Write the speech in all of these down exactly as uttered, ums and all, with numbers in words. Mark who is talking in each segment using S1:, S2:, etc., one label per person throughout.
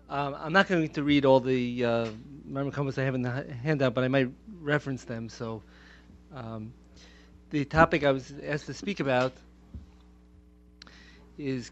S1: Um, I'm not going to read all the uh, Marmar comments I have in the ha- handout, but I might reference them. So um, the topic I was asked to speak about is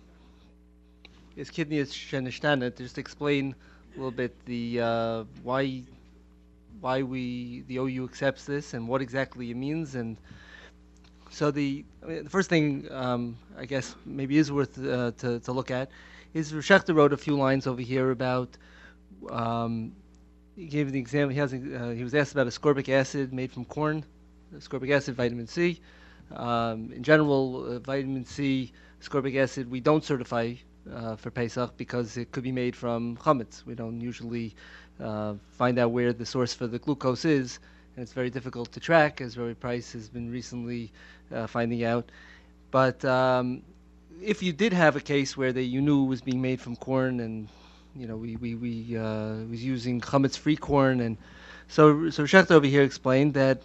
S1: is kidney shenishtana. To just explain a little bit the uh, why why we the O U accepts this and what exactly it means. And so the I mean, the first thing um, I guess maybe is worth uh, to to look at is Rashechta wrote a few lines over here about. Um, he gave the example. He has. Uh, he was asked about ascorbic acid made from corn, ascorbic acid, vitamin C. Um, in general, uh, vitamin C, ascorbic acid, we don't certify uh, for Pesach because it could be made from chametz. We don't usually uh, find out where the source for the glucose is, and it's very difficult to track, as Rory Price has been recently uh, finding out. But um, if you did have a case where they, you knew it was being made from corn, and you know we we, we uh, was using chametz-free corn, and so so Schechter over here explained that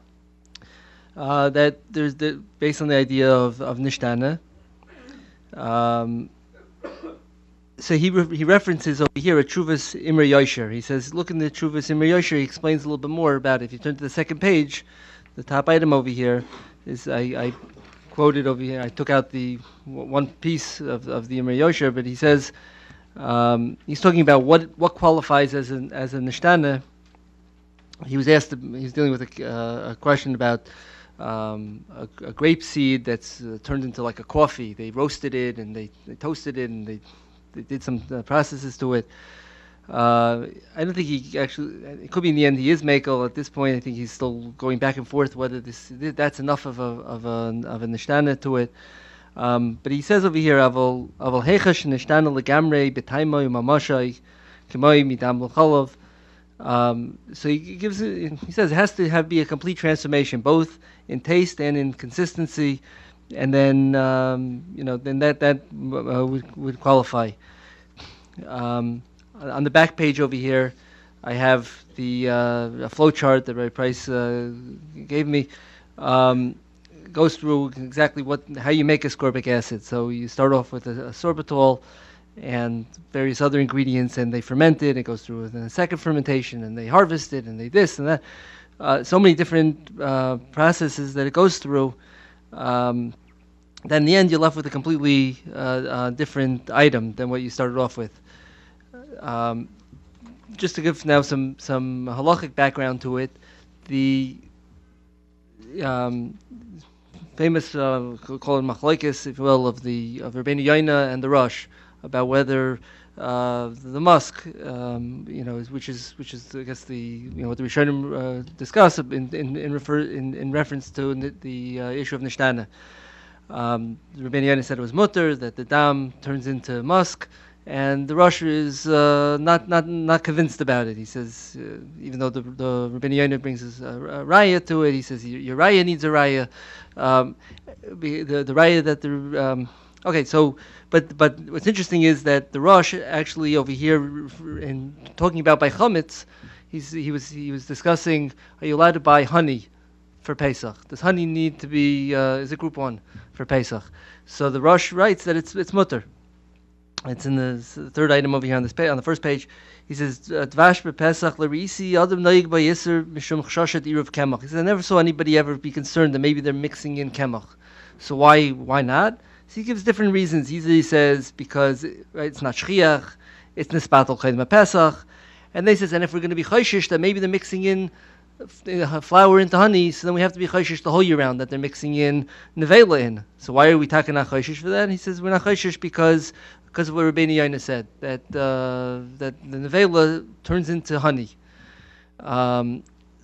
S1: uh, that there's the based on the idea of of nishtana. Um, so he re- he references over here a Truvas Imre Yosher. He says, look in the Truvas Imre Yosher. He explains a little bit more about it. If you turn to the second page, the top item over here is I, I quoted over here. I took out the w- one piece of of the Imre Yosher, but he says um, he's talking about what what qualifies as an as a nishtana. He was asked. He's dealing with a, uh, a question about um, a, a grape seed that's uh, turned into like a coffee. They roasted it and they, they toasted it and they they did some uh, processes to it. Uh, I don't think he actually. It could be in the end he is Makel at this point. I think he's still going back and forth whether this that's enough of a of a of a nishtana to it. Um, but he says over here, "Aval aval hechash nishtana legamrei b'taimoy mamashay k'moy midam l'cholov." Um, so he gives it, he says it has to have be a complete transformation, both in taste and in consistency, and then um, you know then that that uh, would, would qualify. Um, on the back page over here, I have the uh, a flow chart that Ray Price uh, gave me. Um, goes through exactly what how you make ascorbic acid. So you start off with a, a sorbitol and various other ingredients, and they ferment it. It goes through a second fermentation, and they harvest it, and they this and that. Uh, so many different uh, processes that it goes through. Um, then in the end, you're left with a completely uh, uh, different item than what you started off with. Um, just to give now some some halachic background to it, the um, famous uh, call it machlokes, if you will, of the of Rabbeinu Yoina and the Rosh about whether uh, the musk, um, you know, which is which is I guess the you know what the Rishonim uh, discuss in in in, refer, in in reference to the, the uh, issue of nishtana. Um, Rabbeinu Yoina said it was mutter, that the dam turns into musk. And the Rosh is uh, not not not convinced about it. He says, uh, even though the the Rabbeinu Yoina brings his, uh, a raya to it, he says your, your raya needs a raya. Um, the the raya that the um, okay. So, but but what's interesting is that the Rosh actually over here in talking about by chametz, he's he was he was discussing, are you allowed to buy honey for Pesach? Does honey need to be uh, is it group one for Pesach? So the Rosh writes that it's it's mutter. It's in the third item over here on this page, on the first page. He says, "Dvash bepesach l'riisi adam noig b'yiser mishum chshashat iruv kemach." He says, "I never saw anybody ever be concerned that maybe they're mixing in kemach. So why why not?" So he gives different reasons. Either he says because right, it's not shchiach, it's nispatel chayim pesach, and they says, and if we're going to be chayshish that maybe they're mixing in flour into honey, so then we have to be chayshish the whole year round that they're mixing in nevela in. So why are we talking not chayshish for that? And he says we're not chayshish because because of what Rabbeinu Yoina said, that uh, that the nevela turns into honey. Um,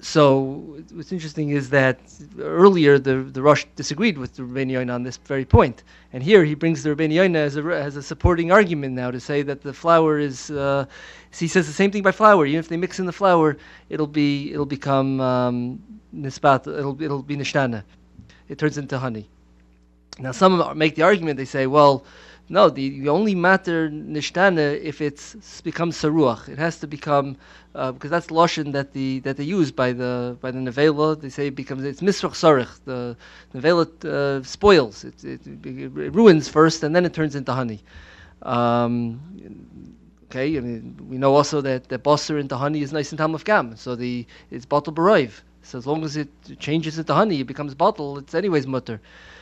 S1: so what's interesting is that earlier the the Rosh disagreed with the Rabbeinu Yoina on this very point, and here he brings the Rabbeinu Yoina as a as a supporting argument now to say that the flour is. Uh, so he says the same thing by flour. Even if they mix in the flour, it'll be it'll become um, nispat. It'll it'll be nishtana. It turns into honey. Now some make the argument. They say, well. No, the, the only matter nishtana if it's becomes saruach. It has to become uh, because that's lashon that the that they use by the by the nevela. They say it becomes it's misrach sarich. The nevela uh, spoils. It, it, it ruins first, and then it turns into honey. Um, Okay, I mean, we know also that the basar into honey is nice and tam of gam, so the it's bottle barayv. So as long as it changes into honey, it becomes bottle. It's anyways mutter.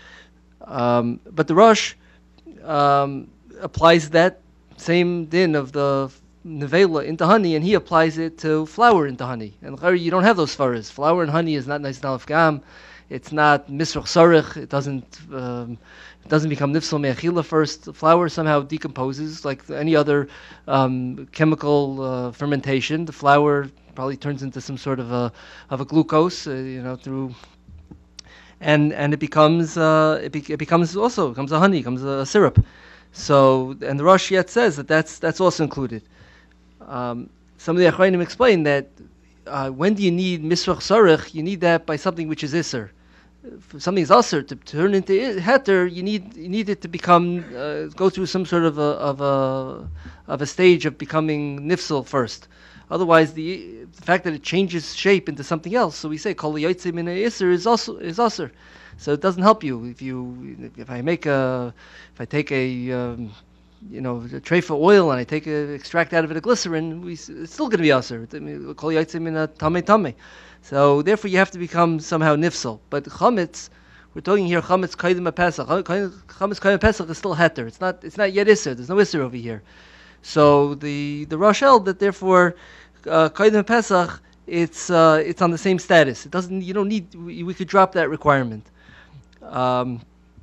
S1: Um, but the Rosh um, applies that same din of the nevela into honey, and he applies it to flour into honey. And you don't have those faras. Flour and honey is not nice and gam. It's not misrach sarich. It doesn't. Um, It doesn't become nifsal me'achila first. The flour somehow decomposes like any other um, chemical uh, fermentation. The flour probably turns into some sort of a of a glucose, uh, you know, through, and and it becomes uh, it, be, it becomes also becomes a honey, becomes a, a syrup. So and the Rosh yet says that that's that's also included. Um, some of the Achrayim explain that uh, when do you need misrach sarich? You need that by something which is iser. If something is usher to turn into heter, you need you need it to become uh, go through some sort of a of a of a stage of becoming nifsal first. Otherwise, the, the fact that it changes shape into something else. So we say kol yotzei min iser is also is usher. So it doesn't help you if you if I make a if I take a um, you know a tray for oil and I take a extract out of it a glycerin, we, it's still going to be usher. Kol yotzei min tamei tamei. So therefore, you have to become somehow nifsal. But chametz, we're talking here chametz kaidem pesach. Chametz kaidem pesach is still heter. It's not. It's not yet iser. There's no iser over here. So the the Rosh held that therefore uh, kaidem pesach it's uh, it's on the same status. It doesn't. You don't need. We, we could drop that requirement. Um,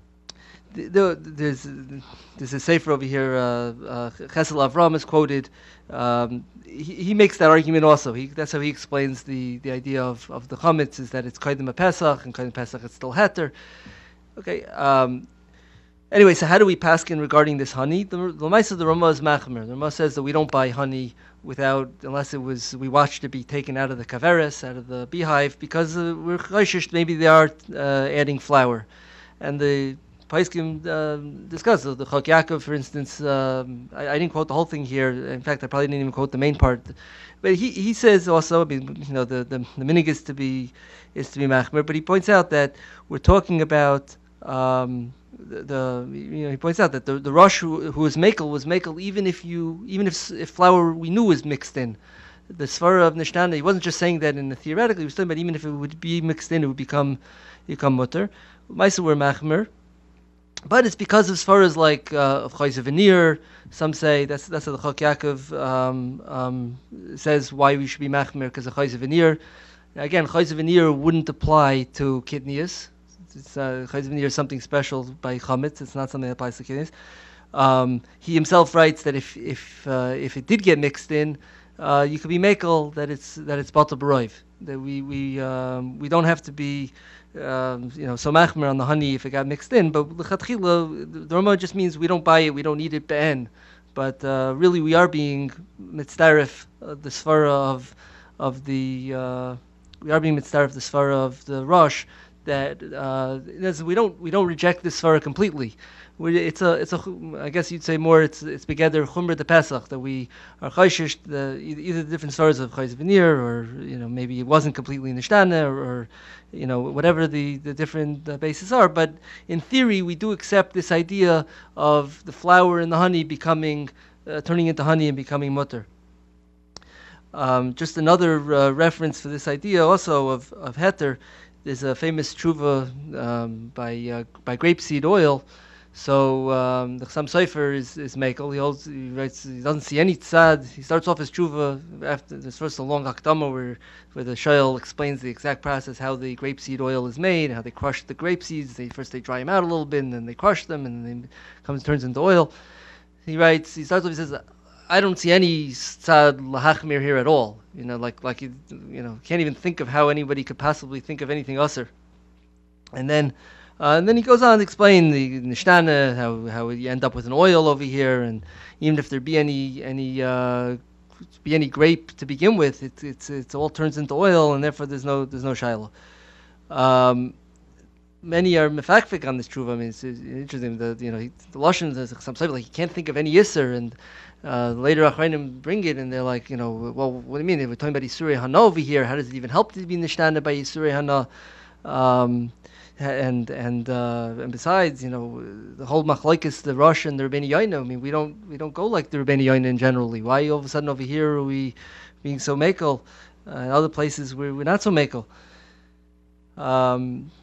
S1: the, the, there's there's a sefer over here. Uh, uh, Chesel Avram is quoted. Um, he, he makes that argument also. He, that's how he explains the, the idea of, of the chametz is that it's kaidem pesach and kaidem pesach it's still heter. Okay. Um, anyway, so how do we paskin regarding this honey? The Lamaisa of the Rama is machmer. The Rama says that we don't buy honey without unless it was we watched it be taken out of the kaveres, out of the beehive, because uh, we're chayshish maybe they are uh, adding flour, and the Paiskim uh, discuss the Chok Yaakov, for instance. Um, I, I didn't quote the whole thing here. In fact, I probably didn't even quote the main part. But he, he says also, you know, the the, the minig is to be is to be machmer. But he points out that we're talking about um, the, the you know he points out that the the Rosh who, who was makel was makel even if you even if if flour we knew was mixed in. The svara of Nishtana, he wasn't just saying that in the theoretically. He was talking about even if it would be mixed in, it would become become mutter. Maisa were machmer. But it's because of svaras like uh, of Chayz Veneer. Some say that's that's what the Chok Yaakov um, um, says why we should be machmer because of Chayz Veneer. Again, Chayz Veneer wouldn't apply to kidneys. It's uh, Chayz Veneer is something special by chametz. It's not something that applies to kidneys. Um, he himself writes that if if uh, if it did get mixed in, uh, you could be makel that it's that it's batal b'roiv. That we we um, we don't have to be. Um, you know, so machmer on the honey if it got mixed in, but l'chatchila, the Rama just means we don't buy it, we don't need it be'en. But uh, really, we are being mitzdarif uh, the svara of of the uh, we are being mitzdarif the svara of the Rosh that uh, we don't we don't reject this svara completely. We, it's a it's a I guess you'd say more it's it's begeder chumra de Pesach that we are chayshish the either the different svaras of Chayz Veneer or you know maybe it wasn't completely nishtana or, or you know whatever the the different uh, bases are, but in theory we do accept this idea of the flour and the honey becoming uh, turning into honey and becoming mutter. Um, just another uh, reference for this idea also of of heter. There's a famous tshuva um, by uh, by grapeseed oil. So um, the Chassam Sofer is is mekel. He holds, he writes, he doesn't see any tzad. He starts off his tshuva after there's first a long hakdama where where the shoyl explains the exact process how the grapeseed oil is made, how they crush the grape seeds. They first they dry them out a little bit, and then they crush them, and then it comes turns into oil. He writes. He starts off. He says, "I don't see any tzad lahachmir here at all. You know, like like you, you know, can't even think of how anybody could possibly think of anything usher." And then. Uh, and then he goes on to explain the nishtana, how how you end up with an oil over here, and even if there be any any uh, be any grape to begin with, it it's it's all turns into oil, and therefore there's no there's no shiloh. Um, many are mefakfik on this truva. I mean, it's, it's interesting. The you know he, the lashon says some like he can't think of any yisser, and uh, later achrayim bring it, and they're like, you know, well, what do you mean? They were talking about Yisurei Hana over here. How does it even help to be nishtana by Yisurei Hana? Um, and and uh, and besides, you know, the whole machlokes, the Rosh and the Rebbeinu Yoina. I mean, we don't we don't go like the Rebbeinu Yoina generally. Why all of a sudden over here are we being so makel? Uh, in other places we're we're not so makel. Um,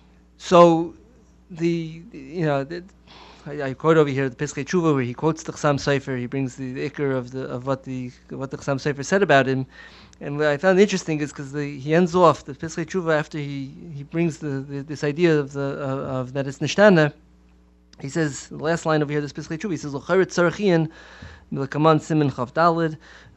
S1: so the you know. The, I, I quote over here the Piskei Tshuva where he quotes the Chassam Sofer. He brings the, the ikar of the of what the what the Chassam Sofer said about him, and what I found interesting is because he ends off the Piskei Tshuva after he, he brings the, the this idea of the uh, of that it's nishtana. He says the last line over here, this Piskei Tshuva. He says l'charet tzarchian milakaman simin chav dalid.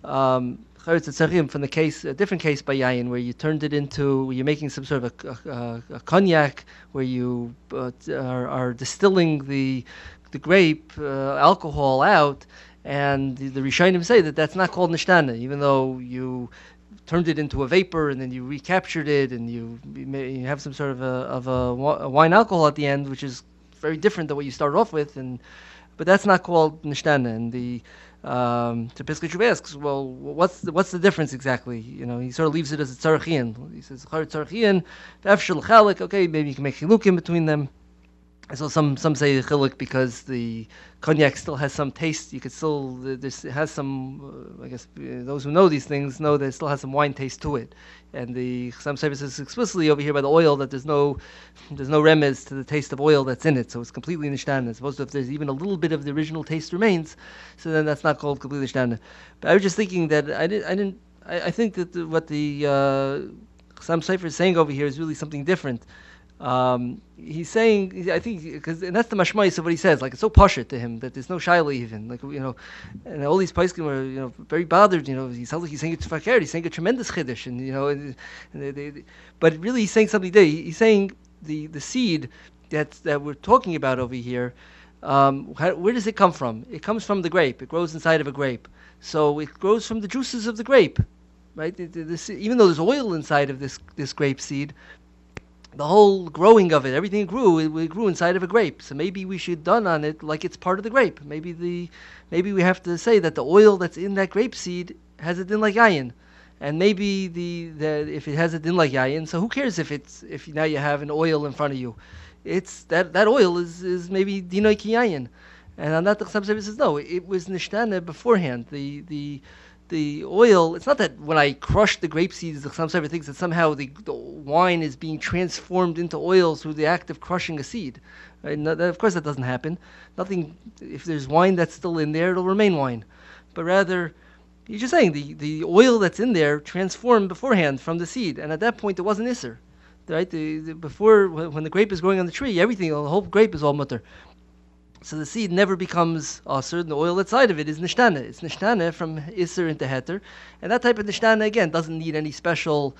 S1: Charet tzarchian from the case a different case by Yayin where you turned it into where you're making some sort of a, a, a cognac where you uh, are, are distilling the the grape uh, alcohol out, and the, the Rishonim say that that's not called nishtana, even though you turned it into a vapor and then you recaptured it and you, you have some sort of a of a, a wine alcohol at the end, which is very different than what you started off with, and but that's not called nishtana. And the Um, to Piskei Tshuva asks, well, what's the, what's the difference exactly? You know, he sort of leaves it as a tzarchian. He says, tzarchian, v'efshel chalik. Okay, maybe you can make chilukim between them. So some some say chiluk because the cognac still has some taste. You could still this it has some. Uh, I guess uh, those who know these things know that it still has some wine taste to it. And the some say says explicitly over here by the oil that there's no there's no remez to the taste of oil that's in it. So it's completely nishtana. As opposed to if there's even a little bit of the original taste remains, so then that's not called completely nishtana. But I was just thinking that I didn't I didn't I, I think that the, what the uh, Chassam Sofer is saying over here is really something different. Um, he's saying, I think, because and that's the mashmais of what he says. Like it's so pashut to him that there's no shaila even. Like you know, and all these poskim were you know very bothered. You know, he sounds like he's saying it's fakir. He's saying a tremendous chiddush, and you know, and, and they, they, but really he's saying something there. He's saying the the seed that that we're talking about over here. Um, how, where does it come from? It comes from the grape. It grows inside of a grape, so it grows from the juices of the grape, right? It, it, this, even though there's oil inside of this this grape seed. The whole growing of it, everything it grew, it, it grew inside of a grape. So maybe we should done on it like it's part of the grape. Maybe the, maybe we have to say that the oil that's in that grape seed has a din like yayin, and maybe the, the if it has a din like yayin, so who cares if it's if now you have an oil in front of you, it's that that oil is is maybe dinoy ki yayin, and on that the Chassam Sofer says no, it was nishtana beforehand. The the The oil, it's not that when I crush the grape seeds, the Chassam Sofer thinks that somehow the, the wine is being transformed into oil through the act of crushing a seed. Right? No, that, of course, that doesn't happen. Nothing. If there's wine that's still in there, it'll remain wine. But rather, he's just saying the, the oil that's in there transformed beforehand from the seed, and at that point, it wasn't isser. Right? The, the, before, when the grape is growing on the tree, everything, the whole grape is all mutter. So the seed never becomes aser, and the oil outside of it is nishtana. It's nishtana from iser into heter, and that type of nishtana again doesn't need any special,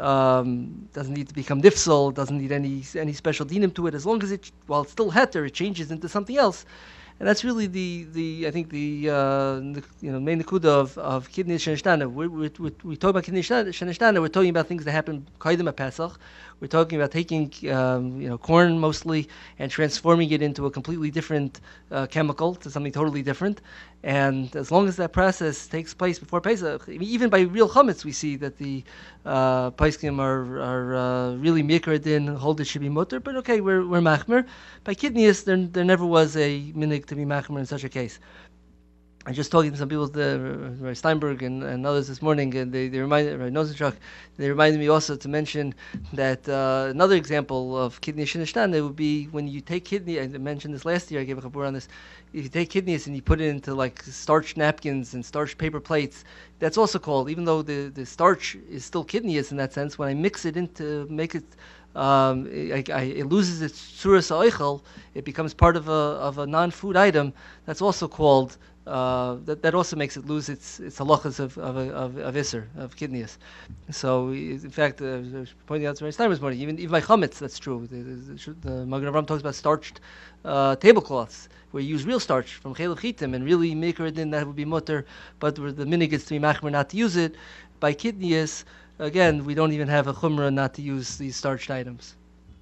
S1: um, doesn't need to become nifsal, doesn't need any any special dinim to it. As long as it, while it's still heter, it changes into something else, and that's really the, the I think the, uh, the you know main nekuda of of kidney shenishtana. We we we talk about kidney shenishtana. We're talking about things that happen kaidem at Pesach. We're talking about taking um, you know corn mostly and transforming it into a completely different uh, chemical to something totally different. And as long as that process takes place before Pesach, even by real chametz, we see that the uh, poskim are are uh, really mikra din, hold it should be mutter. But okay, we're we're machmer. By kidneys, there there never was a minig to be machmer in such a case. I'm just talking to some people, the uh, Steinberg and, and others this morning, and they, they reminded uh, Nosenchuk, they reminded me also to mention that uh, another example of kidney shenishtan would be when you take kidney. I mentioned this last year. I gave a chabur on this. If you take kidneys and you put it into like starch napkins and starch paper plates, that's also called. Even though the, the starch is still kidneys in that sense, when I mix it into make it. Um, it, I, it loses its tzuras ha'oichel. It becomes part of a of a non-food item. That's also called. Uh, that that also makes it lose its its halachas of of of, of iser of kidneys. So in fact, uh, I was pointing out to Rabbi Steiner this morning. Even even by chametz, that's true. The, the, the Magen Avraham talks about starched uh, tablecloths where you use real starch from chelav chitim and really make it in that would be mutter, but where the minig is to be machmer not to use it. By kidneys, again, we don't even have a chumrah not to use these starched items.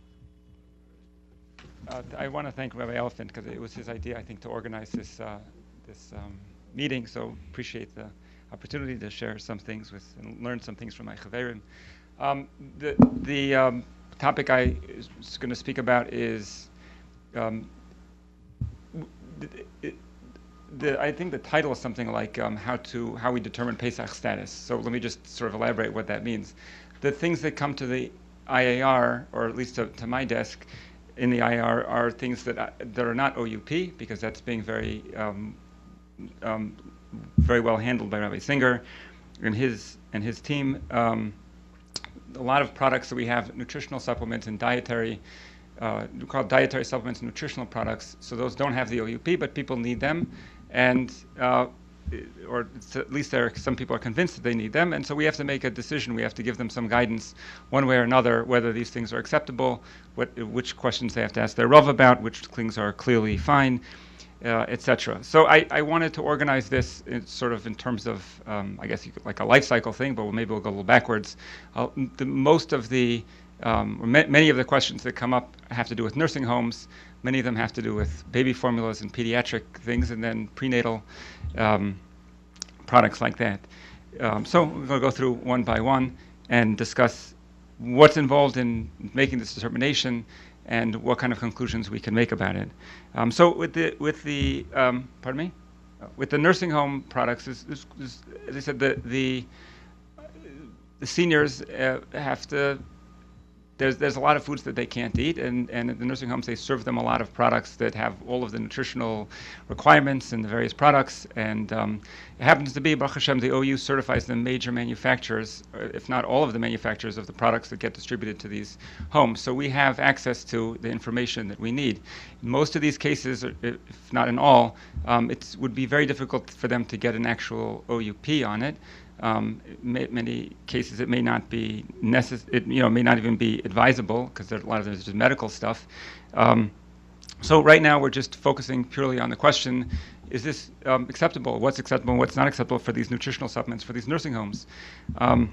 S2: Uh, I want to thank Rabbi Elephant because it was his idea, I think, to organize this uh, this um, meeting. So appreciate the opportunity to share some things with and learn some things from my chaverim. Um, the the um, topic I was going to speak about is, um, it, the, I think the title is something like um, how to how we determine Pesach status. So let me just sort of elaborate what that means. The things that come to the I A R, or at least to, to my desk in the I A R, are things that I, that are not O U P, because that's being very um, um, very well handled by Rabbi Singer and his and his team. Um, a lot of products that we have, nutritional supplements and dietary, uh, we call it dietary supplements and nutritional products. So those don't have the O U P, but people need them, and uh, or at least there are, some people are convinced that they need them, and so we have to make a decision. We have to give them some guidance, one way or another, whether these things are acceptable, what, which questions they have to ask their Rav about, which things are clearly fine, uh, et cetera. So I, I wanted to organize this in sort of in terms of, um, I guess, you could, like a life cycle thing, but maybe we'll go a little backwards. I'll, the, most of the, um, ma- many of the questions that come up have to do with nursing homes. Many of them have to do with baby formulas and pediatric things, and then prenatal um, products like that. Um, so we're going to go through one by one and discuss what's involved in making this determination and what kind of conclusions we can make about it. Um, so with the with the um, pardon me, uh, with the nursing home products, is, is, is, as I said, the the the seniors uh, have to. There's there's a lot of foods that they can't eat, and, and at the nursing homes they serve them a lot of products that have all of the nutritional requirements and the various products. And um, it happens to be, Baruch Hashem, the O U certifies the major manufacturers, if not all of the manufacturers of the products that get distributed to these homes. So we have access to the information that we need. In most of these cases, if not in all, um, it would be very difficult for them to get an actual O U P on it. Um, may, many cases it may not be necess- it you know may not even be advisable, because there's a lot of this is medical stuff. Um, so right now we're just focusing purely on the question: is this um, acceptable? What's acceptable and what's not acceptable for these nutritional supplements for these nursing homes? Um,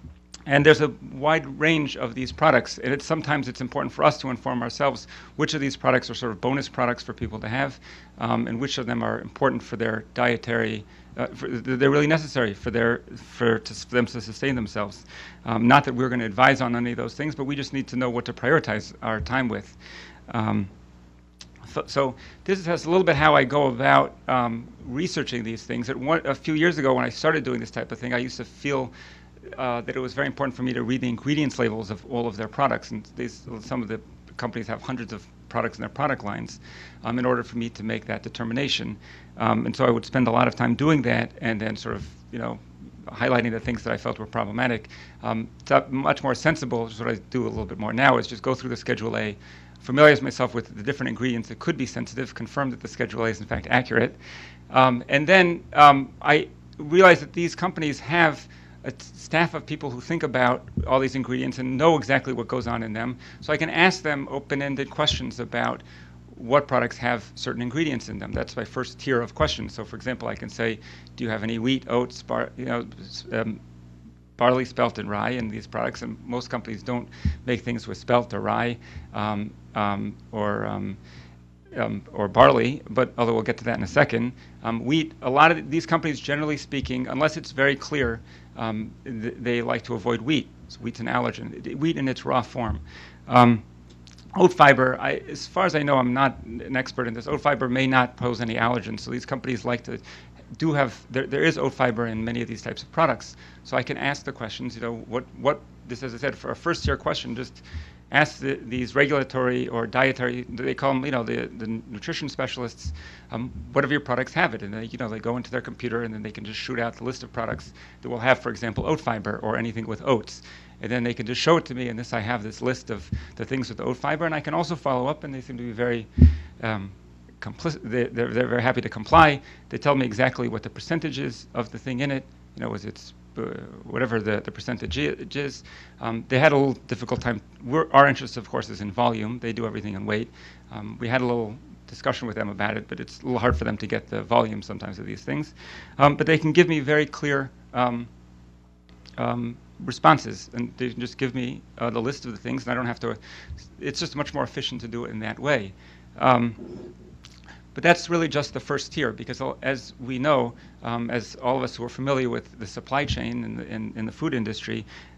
S2: And there's a wide range of these products, and it's sometimes it's important for us to inform ourselves which of these products are sort of bonus products for people to have, um, and which of them are important for their dietary. Uh, for, they're really necessary for their for, to, for them to sustain themselves. Um, not that we're going to advise on any of those things, but we just need to know what to prioritize our time with. Um, so, so this is a little bit how I go about um, researching these things. At one, a few years ago, when I started doing this type of thing, I used to feel Uh, that it was very important for me to read the ingredients labels of all of their products, and these, some of the companies have hundreds of products in their product lines, um, in order for me to make that determination. Um, and so I would spend a lot of time doing that, and then sort of, you know, highlighting the things that I felt were problematic. Um, it's much more sensible, which is what I do a little bit more now, is just go through the Schedule A, familiarize myself with the different ingredients that could be sensitive, confirm that the Schedule A is in fact accurate, um, and then um, I realize that these companies have a staff of people who think about all these ingredients and know exactly what goes on in them. So I can ask them open-ended questions about what products have certain ingredients in them. That's my first tier of questions. So for example, I can say, do you have any wheat, oats, bar, you know, um, barley, spelt, and rye in these products? And most companies don't make things with spelt or rye, um, um, or um, Um, or barley, but although we'll get to that in a second. Um, wheat, a lot of these companies, generally speaking, unless it's very clear, um, th- they like to avoid wheat. So wheat's an allergen. Wheat in its raw form. Um, oat fiber, I, as far as I know, I'm not an expert in this. Oat fiber may not pose any allergens, so these companies like to do have, there, there is oat fiber in many of these types of products. So I can ask the questions, you know, what, what this, as I said, for a first tier question, just ask the, these regulatory or dietary, they call them, you know, the, the nutrition specialists, um, what of your products have it? And they, you know, they go into their computer and then they can just shoot out the list of products that will have, for example, oat fiber or anything with oats. And then they can just show it to me, and this I have this list of the things with oat fiber, and I can also follow up, and they seem to be very um, complicit. They, they're, they're very happy to comply. They tell me exactly what the percentage is of the thing in it. You know, is it's Uh, whatever the, the percentage is. Um, they had a little difficult time. We're, our interest, of course, is in volume. They do everything in weight. Um, we had a little discussion with them about it, but it's a little hard for them to get the volume sometimes of these things. Um, but they can give me very clear um, um, responses, and they can just give me uh, the list of the things, and I don't have to. It's just much more efficient to do it in that way. Um, But that's really just the first tier, because as we know, um, as all of us who are familiar with the supply chain in the, in, in the food industry,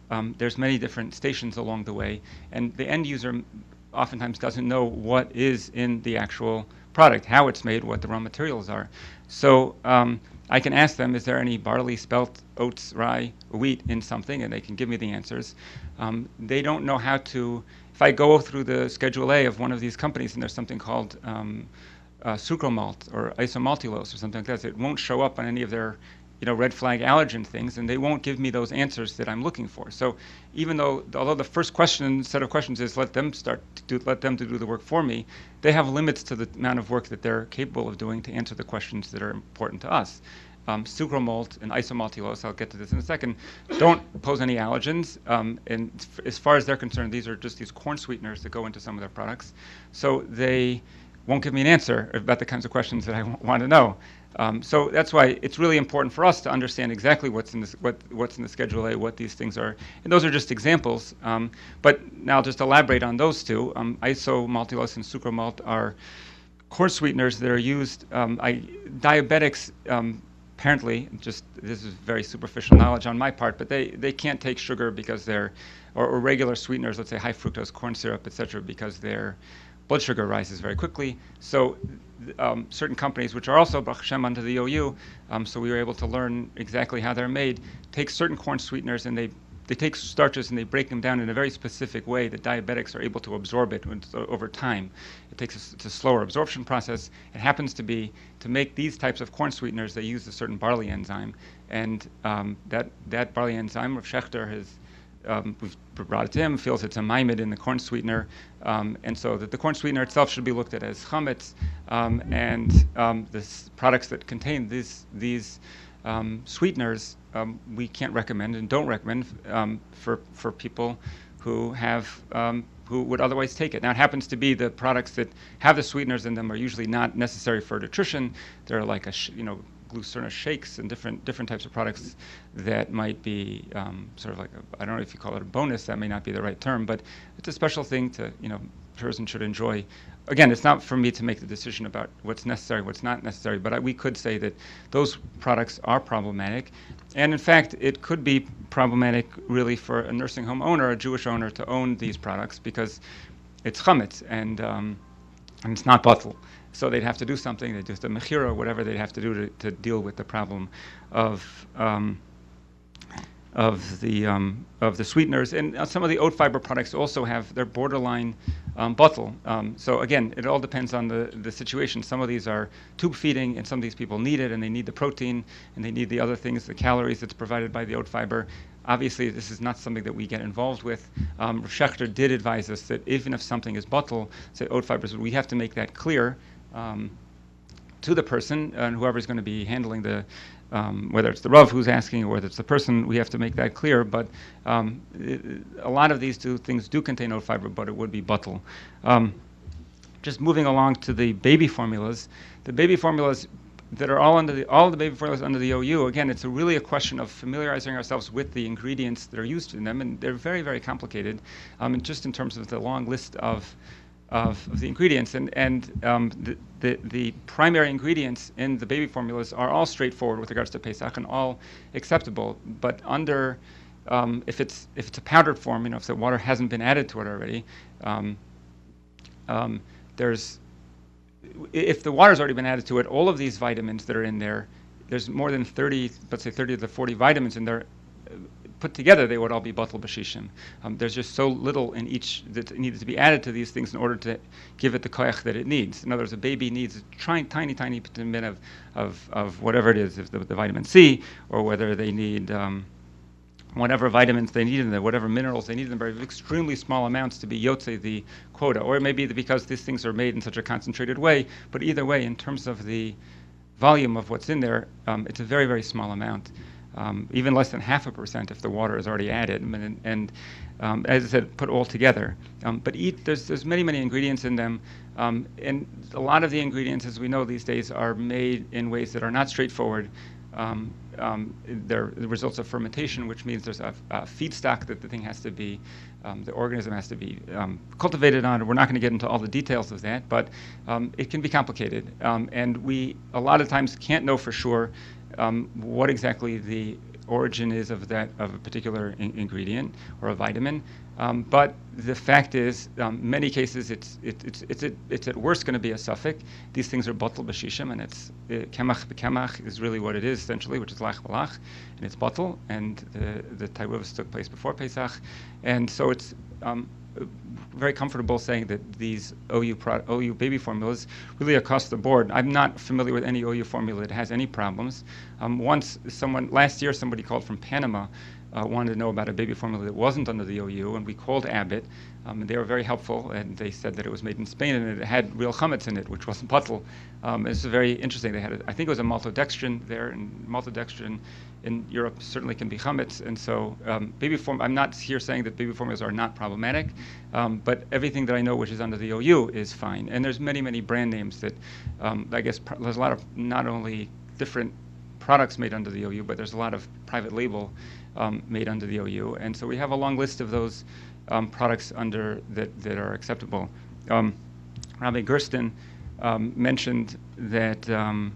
S2: um, there's many different stations along the way, and the end user oftentimes doesn't know what is in the actual product, how it's made, what the raw materials are. So um, I can ask them, is there any barley, spelt, oats, rye, wheat in something, and they can give me the answers. Um, they don't know how to, if I go through the Schedule A of one of these companies and there's something called um, uh, sucromalt or isomaltulose or something like that, it won't show up on any of their you know, red flag allergen things, and they won't give me those answers that I'm looking for. So even though, although the first question, set of questions is let them start to do, let them to do the work for me, they have limits to the amount of work that they're capable of doing to answer the questions that are important to us. Um, sucromalt and isomaltulose, I'll get to this in a second, don't pose any allergens. Um, and as far as they're concerned, these are just these corn sweeteners that go into some of their products. So they won't give me an answer about the kinds of questions that I w- want to know. Um, so that's why it's really important for us to understand exactly what's in this, what, what's in the Schedule A, what these things are. And those are just examples. Um, but now just elaborate on those two. Um, isomaltulose and sucromalt are corn sweeteners that are used. Um, I, diabetics, um, apparently, just this is very superficial knowledge on my part, but they, they can't take sugar because they're, or, or regular sweeteners, let's say high fructose corn syrup, et cetera, because their blood sugar rises very quickly. So um, certain companies, which are also Baruch Hashem under the O U, um, so we were able to learn exactly how they're made, take certain corn sweeteners and they they take starches and they break them down in a very specific way that diabetics are able to absorb it over time. It takes a, it's a slower absorption process. It happens to be, to make these types of corn sweeteners, they use a certain barley enzyme. And um, that, that barley enzyme, Rav Schechter has, um, we've brought it to him, feels it's a mimid in the corn sweetener. Um, and so that the corn sweetener itself should be looked at as chametz. Um, and um, the products that contain these, these um, sweeteners, Um, we can't recommend and don't recommend um, for for people who have um, who would otherwise take it. Now it happens to be the products that have the sweeteners in them are usually not necessary for nutrition. They're like a sh- you know glucerna shakes and different different types of products that might be um, sort of like a, I don't know if you call it a bonus. That may not be the right term, but it's a special thing to you know person should enjoy. Again, it's not for me to make the decision about what's necessary, what's not necessary, but I, we could say that those products are problematic. And in fact, it could be problematic really for a nursing home owner, a Jewish owner, to own these products because it's chametz and, um, and it's not batel. So they'd have to do something, they'd just a mechira or whatever they'd have to do to, to deal with the problem of um, of the um, of the sweeteners. And uh, some of the oat fiber products also have, they're borderline um, batel. Um, so again, it all depends on the, the situation. Some of these are tube feeding, and some of these people need it, and they need the protein, and they need the other things, the calories that's provided by the oat fiber. Obviously, this is not something that we get involved with. Um, Rav Schechter did advise us that even if something is batel, say oat fibers, we have to make that clear um, to the person and whoever's going to be handling the Um, whether it's the Rav who's asking or whether it's the person, we have to make that clear. But um, it, a lot of these two things do contain oat fiber, but it would be batel. Um, just moving along to the baby formulas, the baby formulas that are all under the all the baby formulas under the O U. Again, it's a really a question of familiarizing ourselves with the ingredients that are used in them, and they're very very complicated. Um, and just in terms of the long list of Of, of the ingredients, and and um, the, the the primary ingredients in the baby formulas are all straightforward with regards to Pesach and all acceptable. But under um, if it's if it's a powdered form, you know, if the water hasn't been added to it already, um, um, there's if the water's already been added to it, all of these vitamins that are in there, there's more than thirty, let's say thirty to forty vitamins in there. Put together, they would all be batel b'shishim. Um, there's just so little in each that needed to be added to these things in order to give it the koyach that it needs. In other words, a baby needs a tiny, tiny, tiny bit of, of, of whatever it is, if the, the vitamin C, or whether they need um, whatever vitamins they need in them, whatever minerals they need in them, very extremely small amounts to be yotze the quota. Or it may be because these things are made in such a concentrated way, but either way, in terms of the volume of what's in there, um, it's a very, very small amount. Um, even less than half a percent if the water is already added, and, and um, as I said, put all together. Um, but eat, there's there's many many ingredients in them, um, and a lot of the ingredients, as we know these days, are made in ways that are not straightforward. Um, um, they're the results of fermentation, which means there's a, a feedstock that the thing has to be, um, the organism has to be um, cultivated on. We're not going to get into all the details of that, but um, it can be complicated, um, and we a lot of times can't know for sure Um, what exactly the origin is of that of a particular in- ingredient or a vitamin. Um, but the fact is, um, many cases, it's it, it's it's it, it's at worst going to be a suffix. These things are batel b'shishim, and it's kemach b'kemach is really what it is essentially, which is lach b'lach, and it's batel, and the the taivuvos took place before Pesach, and so it's um, very comfortable saying that these O U pro- O U baby formulas really across the board. I'm not familiar with any O U formula that has any problems. Um, once someone last year somebody called from Panama. Uh, wanted to know about a baby formula that wasn't under the O U, and we called Abbott, um, and they were very helpful, and they said that it was made in Spain, and it had real chametz in it, which wasn't batel. Um, it's very interesting. They had, a, I think it was a maltodextrin there, and maltodextrin in Europe certainly can be chametz, and so um, baby form. I'm not here saying that baby formulas are not problematic, um, but everything that I know which is under the O U is fine, and there's many, many brand names that um, I guess pr- there's a lot of not only different products made under the O U, but there's a lot of private label Um, made under the O U, and so we have a long list of those um, products under that, that are acceptable. Um, Rabbi Gersten um, mentioned that um,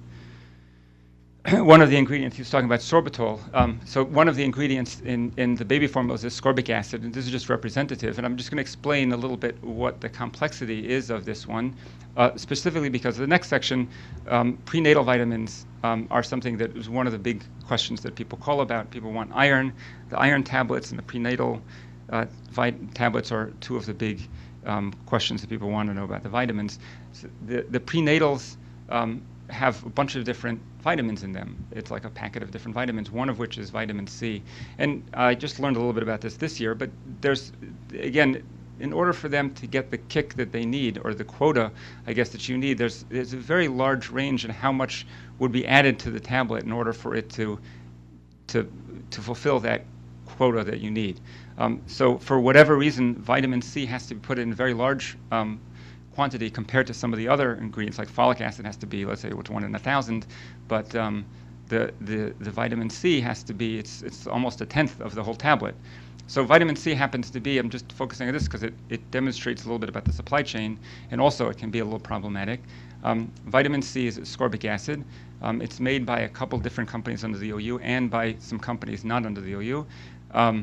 S2: one of the ingredients, he was talking about sorbitol. Um, so one of the ingredients in, in the baby formulas is ascorbic acid, and this is just representative. And I'm just going to explain a little bit what the complexity is of this one, uh, specifically because the next section, um, prenatal vitamins um, are something that is one of the big questions that people call about. People want iron. The iron tablets and the prenatal uh, vit- tablets are two of the big um, questions that people want to know about the vitamins. So the, the prenatals um, have a bunch of different vitamins in them. It's like a packet of different vitamins, one of which is vitamin C. And I just learned a little bit about this this year, but there's, again, in order for them to get the kick that they need, or the quota, I guess, that you need, there's, there's a very large range in how much would be added to the tablet in order for it to, to, to fulfill that quota that you need. Um, so for whatever reason, vitamin C has to be put in very large um, quantity compared to some of the other ingredients, like folic acid has to be, let's say, it's one in a thousand, but um, the, the the vitamin C has to be, it's it's almost a tenth of the whole tablet. So vitamin C happens to be, I'm just focusing on this because it, it demonstrates a little bit about the supply chain, and also it can be a little problematic. Um, vitamin C is ascorbic acid. Um, it's made by a couple different companies under the O U and by some companies not under the O U. Um,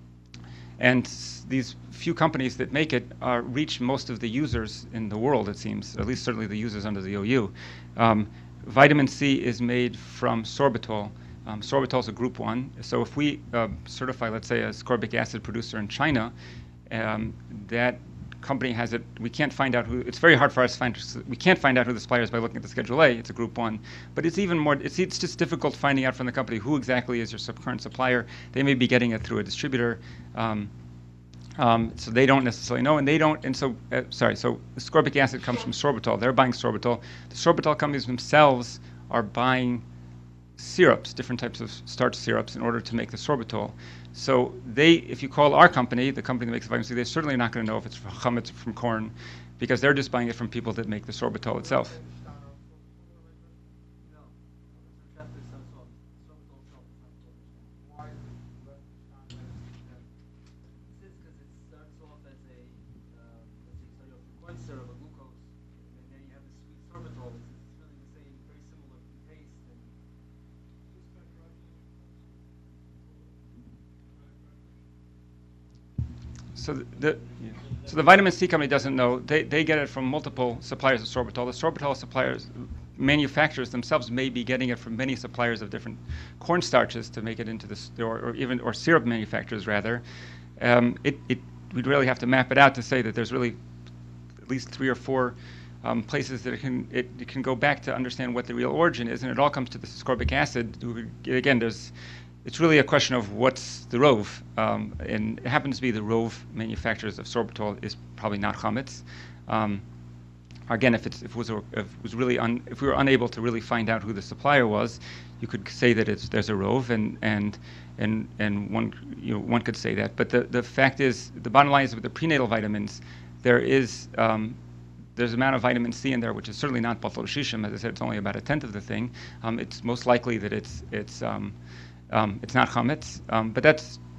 S2: And s- these few companies that make it uh, reach most of the users in the world, it seems, at least certainly the users under the O U. Um, vitamin C is made from sorbitol. Um, sorbitol is a group one. So if we uh, certify, let's say, a ascorbic acid producer in China, um, that company has it. We can't find out who. It's very hard for us to find. We can't find out who the supplier is by looking at the Schedule A. It's a Group One, but it's even more. It's it's just difficult finding out from the company who exactly is your sub- current supplier. They may be getting it through a distributor, um, um, so they don't necessarily know, and they don't. And so, uh, sorry. So ascorbic acid comes from sorbitol. They're buying sorbitol. The sorbitol companies themselves are buying syrups, different types of starch syrups, in order to make the sorbitol. So they, if you call our company, the company that makes the vitamin C, they're certainly not going to know if it's from chametz or from corn, because they're just buying it from people that make the sorbitol itself. So the, the yeah. so the vitamin C company doesn't know. They they get it from multiple suppliers of sorbitol. The sorbitol suppliers, manufacturers themselves may be getting it from many suppliers of different corn starches to make it into this, or, or even or syrup manufacturers rather. Um, it it we'd really have to map it out to say that there's really at least three or four um, places that it can it, it can go back to understand what the real origin is, and it all comes to this ascorbic acid. Again, there's. It's really a question of what's the rove, um, and it happens to be the rove manufacturers of sorbitol is probably not chametz. Um, again, if, it's, if it was a, if it was really un, if we were unable to really find out who the supplier was, you could say that it's there's a rove, and and and and one you know one could say that. But the the fact is, the bottom line is with the prenatal vitamins, there is um, there's an amount of vitamin C in there, which is certainly not batel b'shishim. As I said, it's only about a tenth of the thing. Um, it's most likely that it's it's um, Um, it's not chametz, um, but that's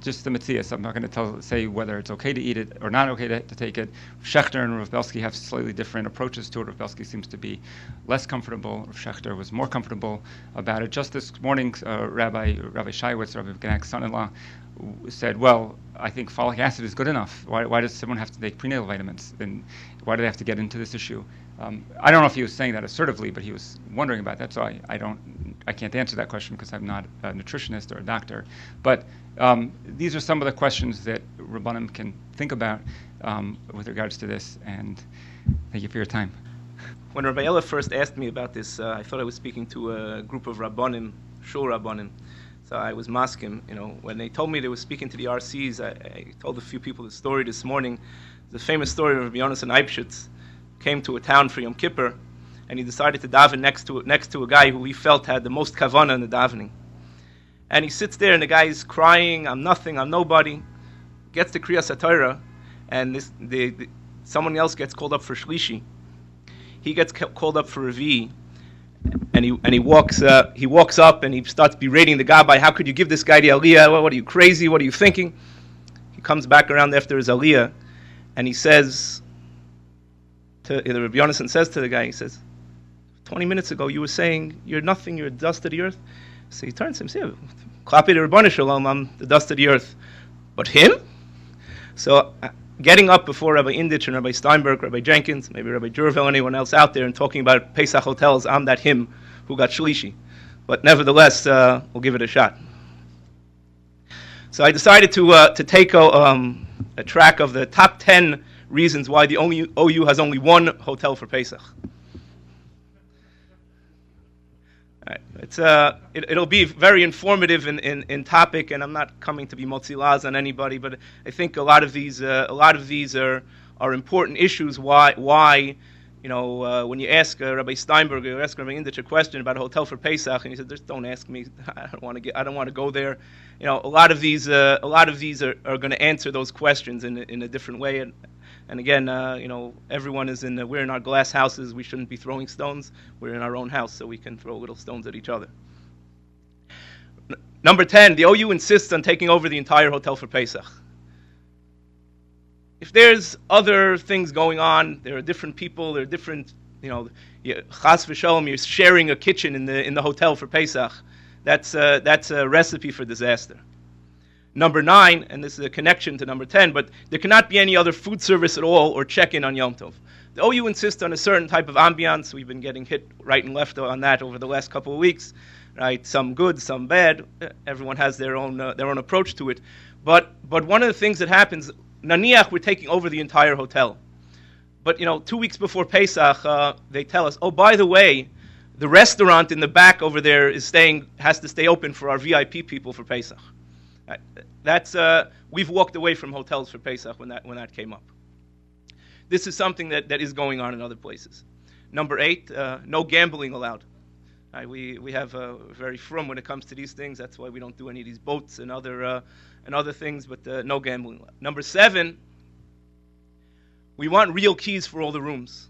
S2: just the Metzias. I'm not going to tell, say whether it's okay to eat it or not okay to, to take it. Schechter and Rav Belsky have slightly different approaches to it. Rav Belsky seems to be less comfortable. Rav Schechter was more comfortable about it. Just this morning, uh, Rabbi Rabbi Shaiwitz, Rabbi Ganak's son-in-law, said, well, I think folic acid is good enough. Why, why does someone have to take prenatal vitamins? And why do they have to get into this issue? Um, I don't know if he was saying that assertively, but he was wondering about that. So I, I don't, I can't answer that question because I'm not a nutritionist or a doctor. But um, these are some of the questions that Rabbanim can think about um, with regards to this. And thank you for your time.
S3: When Rabbi Ella first asked me about this, uh, I thought I was speaking to a group of Rabbanim, Shul Rabbanim. So I was masking, you know, when they told me they were speaking to the R Cs, I, I told a few people the story this morning. The famous story of Rabbi Yonasan Eibschitz came to a town for Yom Kippur, and he decided to daven next to next to a guy who he felt had the most kavanah in the davening. And he sits there, and the guy's crying, "I'm nothing, I'm nobody." Gets to Kriyas HaTorah, and this, the, the, someone else gets called up for Shlishi. He gets ca- called up for Revi. And he and he walks uh, he walks up and he starts berating the Gabbai. How could you give this guy the aliyah? What, what are you, crazy? What are you thinking? He comes back around after his aliyah, and he says to the Rabbi Yonasan says to the guy, he says, twenty minutes ago you were saying you're nothing, you're the dust of the earth. So he turns to him and says, Klapi the Rabbanu Shalom, I'm the dust of the earth. But him? So uh, getting up before Rabbi Indich and Rabbi Steinberg, Rabbi Jenkins, maybe Rabbi Jurvel, anyone else out there, and talking about Pesach hotels, I'm that him who got Shlishi. But nevertheless, uh, we'll give it a shot. So I decided to uh, to take a, um, a track of the top ten reasons why the only O U has only one hotel for Pesach. All right. It's uh, it, it'll be very informative in, in, in topic, and I'm not coming to be motzi las on anybody, but I think a lot of these uh, a lot of these are are important issues. Why why you know uh, when you ask uh, Rabbi Steinberg or ask Rabbi Indich a question about a hotel for Pesach, and he said, "Just don't ask me. I don't want to get. I don't want to go there." You know, a lot of these uh, a lot of these are, are going to answer those questions in in a different way. And, And again, uh, you know, everyone is in. The, we're in our glass houses. We shouldn't be throwing stones. We're in our own house, so we can throw little stones at each other. N- number ten, the O U insists on taking over the entire hotel for Pesach. If there's other things going on, there are different people. There are different, you know, chas v'shalom, you're sharing a kitchen in the in the hotel for Pesach. That's uh, that's a recipe for disaster. Number nine, and this is a connection to number ten, but there cannot be any other food service at all or check-in on Yom Tov. The O U insists on a certain type of ambiance. We've been getting hit right and left on that over the last couple of weeks, right? Some good, some bad. Everyone has their own uh, their own approach to it. But but one of the things that happens, naniach, we're taking over the entire hotel. But you know, two weeks before Pesach, uh, they tell us, oh, by the way, the restaurant in the back over there is staying has to stay open for our V I P people for Pesach. That's uh, we've walked away from hotels for Pesach when that when that came up. This is something that, that is going on in other places. Number eight, uh, no gambling allowed. Right, we we have uh, very frum when it comes to these things. That's why we don't do any of these boats and other uh, and other things. But uh, no gambling allowed. Number seven, we want real keys for all the rooms.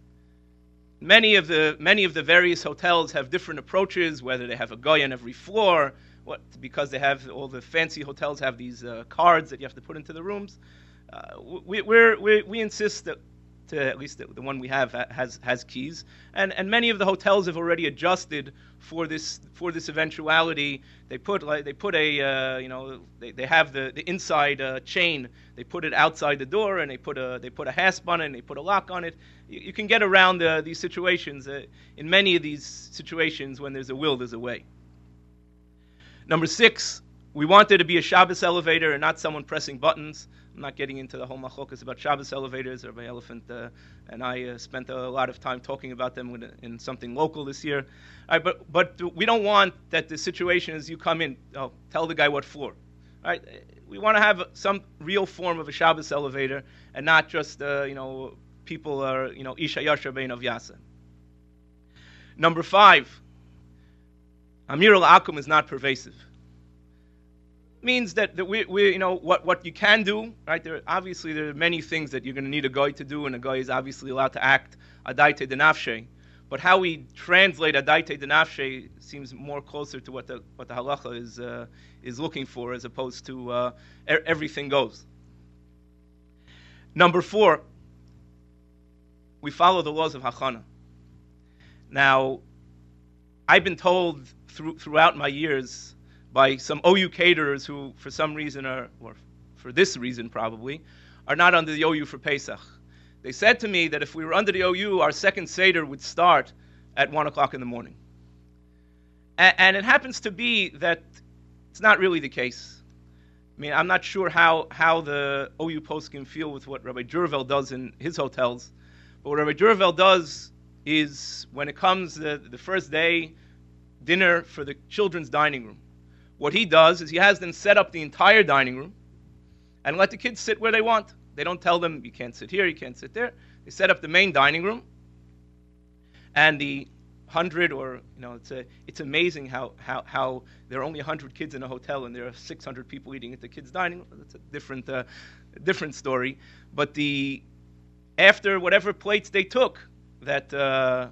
S3: Many of the many of the various hotels have different approaches. Whether they have a guy on every floor. What, because they have all the fancy hotels have these uh, cards that you have to put into the rooms. Uh, we, we're, we we insist that, to at least the, the one we have has has keys, and and many of the hotels have already adjusted for this for this eventuality. They put like they put a uh, you know they, they have the the inside uh, chain. They put it outside the door, and they put a they put a hasp on it, and they put a lock on it. You, you can get around uh, these situations. Uh, in many of these situations, when there's a will, there's a way. Number six, we want there to be a Shabbos elevator and not someone pressing buttons. I'm not getting into the whole machokas about Shabbos elevators. Rabbi Elephant uh, and I uh, spent a lot of time talking about them with, in something local this year. All right, but but we don't want that the situation is you come in, oh, tell the guy what floor. All right, we want to have some real form of a Shabbos elevator and not just uh, you know people are you know Isha Yasher Bein of Yasa. Number five. Amir al-Akum is not pervasive. Means that, that we, we, you know, what, what you can do, right? There obviously there are many things that you're going to need a guy to do, and a guy is obviously allowed to act adaite denafshe. but how we translate adaite denafshe seems more closer to what the what the halacha is uh, is looking for, as opposed to uh, er- everything goes. Number four, we follow the laws of hachana. Now, I've been told through, throughout my years by some O U caterers who, for some reason, are, or for this reason probably, are not under the O U for Pesach. They said to me that if we were under the O U, our second Seder would start at one o'clock in the morning. And, and it happens to be that it's not really the case. I mean, I'm not sure how, how the O U poskim feel with what Rabbi Jurvel does in his hotels, but what Rabbi Jurvel does is, when it comes the, the first day, dinner for the children's dining room, what he does is he has them set up the entire dining room and let the kids sit where they want. They don't tell them, you can't sit here, you can't sit there. They set up the main dining room, and the hundred, or, you know, it's a, it's amazing how, how, how there are only a hundred kids in a hotel and there are six hundred people eating at the kids' dining room. That's a different, uh, different story. But the, after whatever plates they took, that uh,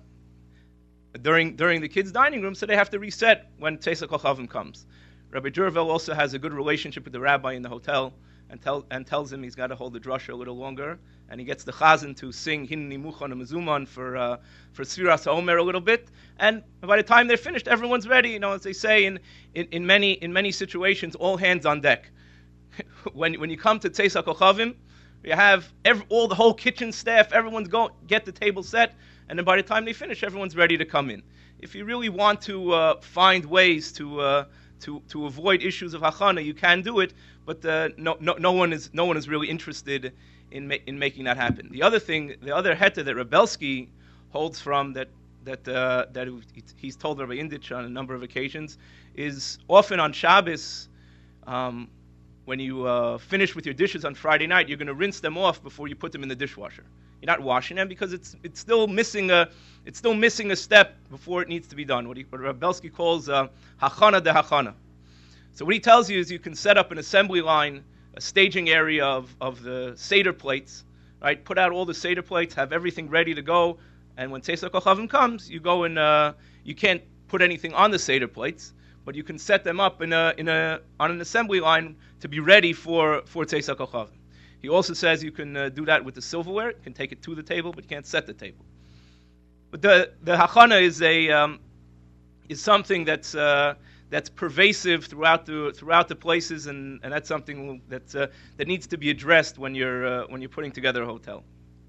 S3: during during the kids' dining room, so they have to reset when Tzeisak Kochavim comes. Rabbi Jurvel also has a good relationship with the rabbi in the hotel, and, tell, and tells him he's got to hold the drasha a little longer, and he gets the chazan to sing Hinni Muchan and Mezuman for uh, for Sfiras HaOmer a little bit, and by the time they're finished, everyone's ready. You know, as they say in, in, in many in many situations, all hands on deck. when when you come to Tzeisak Kochavim, you have every, all the whole kitchen staff, everyone's going get the table set, and then by the time they finish, everyone's ready to come in. If you really want to uh, find ways to uh, to to avoid issues of hachana, you can do it, but uh, no, no no one is no one is really interested in ma- in making that happen. The other thing, the other heta that Rebelsky holds from, that that uh, that he's told Rabbi Indich on a number of occasions, is often on Shabbos. Um, When you uh, finish with your dishes on Friday night, you're going to rinse them off before you put them in the dishwasher. You're not washing them because it's it's still missing a it's still missing a step before it needs to be done. What, he, what Rabelsky calls uh, hachana de hachana. So what he tells you is you can set up an assembly line, a staging area of, of the Seder plates, right? Put out all the Seder plates, have everything ready to go, and when Tzeisak Kochavim comes, you go and uh, you can't put anything on the Seder plates, but you can set them up in a in a on an assembly line to be ready for for Tzeisak Kochavim. He also says you can uh, do that with the silverware. You can take it to the table, but you can't set the table. But the the hachana is a um, is something that's uh, that's pervasive throughout the throughout the places, and, and that's something that uh, that needs to be addressed when you're uh, when you're putting together a hotel.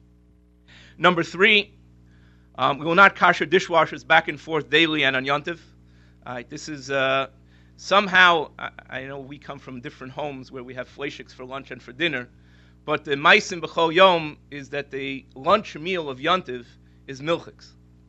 S3: Number three, um, we will not kasher dishwashers back and forth daily and on Yontiv. Uh, this is uh, somehow, I, I know we come from different homes where we have fleishiks for lunch and for dinner, but the maisim b'chol yom is that the lunch meal of Yontiv is milchiks,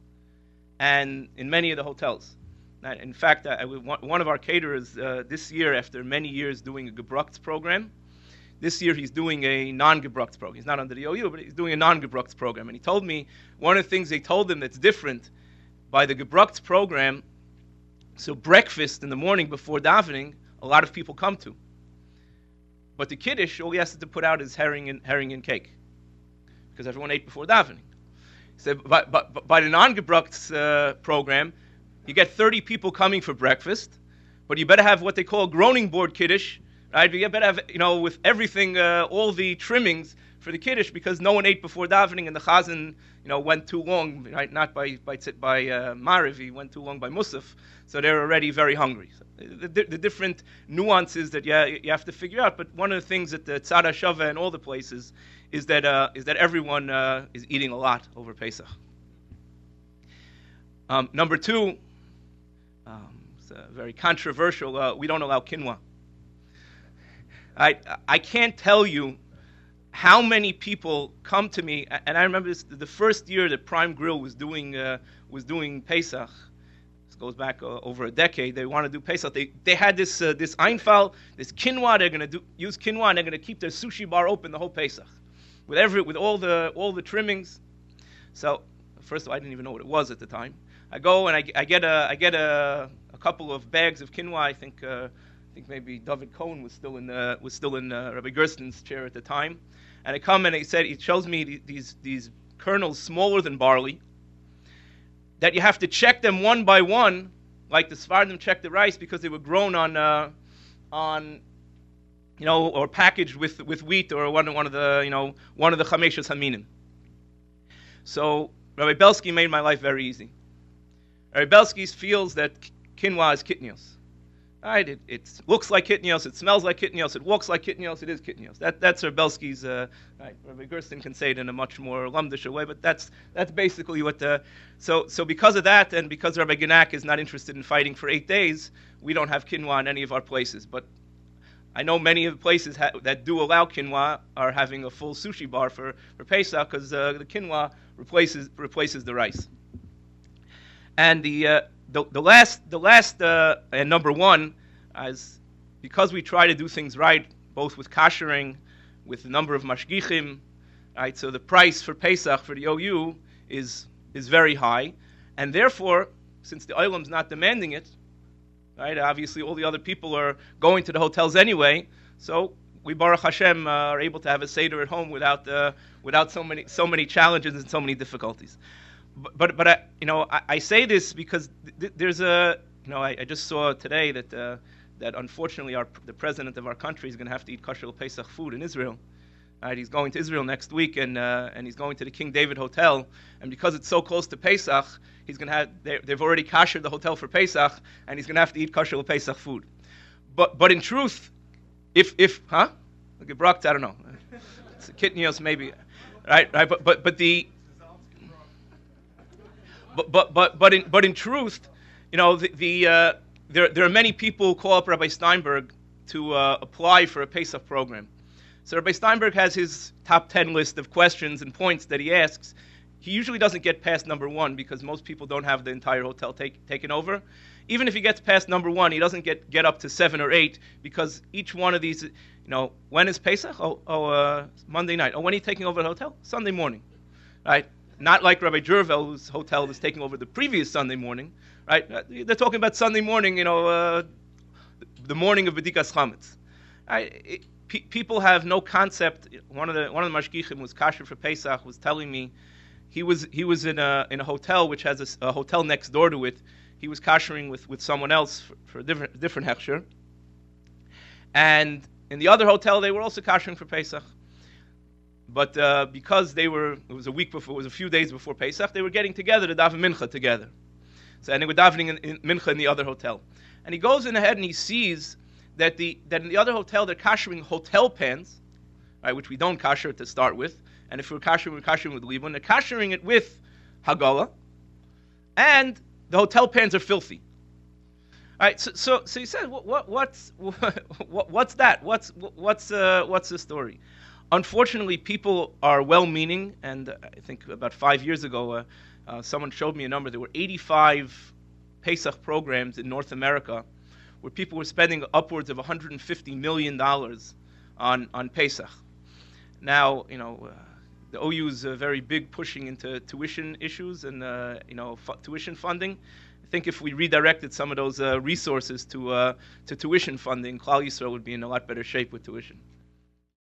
S3: and in many of the hotels. Now, in fact, I, I, one of our caterers uh, this year, after many years doing a Gebruchts program, this year he's doing a non-Gebruchts program. He's not under the O U, but he's doing a non-Gebruchts program. And he told me one of the things they told him that's different by the Gebruchts program. So breakfast in the morning before davening, a lot of people come to. But the Kiddush, all he has to put out is herring and herring and cake, because everyone ate before davening. So by, by, by the non-Gebruchts uh, program, you get thirty people coming for breakfast, but you better have what they call a groaning board Kiddush, right? You better have, you know, with everything, uh, all the trimmings for the Kiddush, because no one ate before davening, and the Chazan, you know, went too long, right? Not by by by uh, Mariv, he went too long by Musaf, so they're already very hungry. So the, the, the different nuances that you, you have to figure out, but one of the things at the Tzad HaShaveh and all the places is that uh, is that everyone uh, is eating a lot over Pesach. Um, number two, um, it's uh, very controversial. Uh, we don't allow quinoa. I I can't tell you how many people come to me, and I remember this, the first year that Prime Grill was doing uh, was doing Pesach. This goes back uh, over a decade. They want to do Pesach. They they had this uh, this Einfall, this quinoa. They're going to use quinoa, and they're going to keep their sushi bar open the whole Pesach, with every with all the all the trimmings. So first of all, I didn't even know what it was at the time. I go and I, I get a I get a, a couple of bags of quinoa. I think uh, I think maybe David Cohen was still in uh, was still in uh, Rabbi Gersten's chair at the time. And I come and he said, he shows me these these kernels smaller than barley that you have to check them one by one, like the Sephardim checked the rice because they were grown on, uh, on, you know, or packaged with, with wheat or one, one of the, you know, one of the Chameshas Haminim. So Rabbi Belsky made my life very easy. Rabbi Belsky feels that quinoa is kitnios. Right? It, it looks like kitnios, it smells like kitnios, it walks like kitnios, it is kitnios. That, that's Rabbi Belsky's, uh, right. Rabbi Gersten can say it in a much more lumdish way, but that's that's basically what the, so so because of that, and because Rabbi Genak is not interested in fighting for eight days, we don't have quinoa in any of our places. But I know many of the places ha- that do allow quinoa are having a full sushi bar for, for Pesach, because uh, the quinoa replaces replaces the rice. And the uh, The, the last, the last, uh, and number one, is because we try to do things right, both with kashering, with the number of mashgichim, right? So the price for Pesach for the O U is is very high, and therefore, since the Olam's not demanding it, right? Obviously, all the other people are going to the hotels anyway, so we Baruch Hashem uh, are able to have a seder at home without uh, without so many so many challenges and so many difficulties. But, but, but I, you know, I, I say this because th- there's a, you know, I, I just saw today that uh, that unfortunately our the president of our country is going to have to eat kosher Pesach food in Israel. Right? He's going to Israel next week, and uh, and he's going to the King David Hotel, and because it's so close to Pesach, he's going to have they've already koshered the hotel for Pesach, and he's going to have to eat kosher Pesach food. But but in truth, if if huh, look at Brock, I don't know, it's kitnios maybe, right? Right? But but but the But but but but in but in truth, you know, the, the uh, there there are many people who call up Rabbi Steinberg to uh, apply for a Pesach program. So Rabbi Steinberg has his top ten list of questions and points that he asks. He usually doesn't get past number one because most people don't have the entire hotel take, taken over. Even if he gets past number one, he doesn't get, get up to seven or eight because each one of these, you know, when is Pesach? Oh, oh uh, Monday night. Oh, when are you taking over the hotel? Sunday morning, right? Not like Rabbi Jervel, whose hotel was taking over the previous Sunday morning, right? They're talking about Sunday morning, you know, uh, the morning of B'dikas Chametz. Right? It, pe- people have no concept. One of the one of the mashgichim was kasher for Pesach was telling me he was he was in a in a hotel which has a, a hotel next door to it. He was kashering with, with someone else for, for a different different hechsher, and in the other hotel they were also kashering for Pesach. But uh, because they were, it was a week before, it was a few days before Pesach, they were getting together to daven mincha together. So, and they were davening in, in mincha in the other hotel. And he goes in ahead and he sees that the that in the other hotel they're kashering hotel pans, right, which we don't kasher to start with. And if we're kashering, we're kashering with libun. They're kashering it with hagala, and the hotel pans are filthy. All right, so so, so he says, what, what what's what, what's that? What's what's uh, what's the story? Unfortunately, people are well-meaning, and uh, I think about five years ago, uh, uh, someone showed me a number. There were eighty-five Pesach programs in North America where people were spending upwards of one hundred fifty million dollars on, on Pesach. Now, you know, uh, the O U is uh, very big pushing into tuition issues and, uh, you know, fu- tuition funding. I think if we redirected some of those uh, resources to uh, to tuition funding, Klal Yisrael would be in a lot better shape with tuition.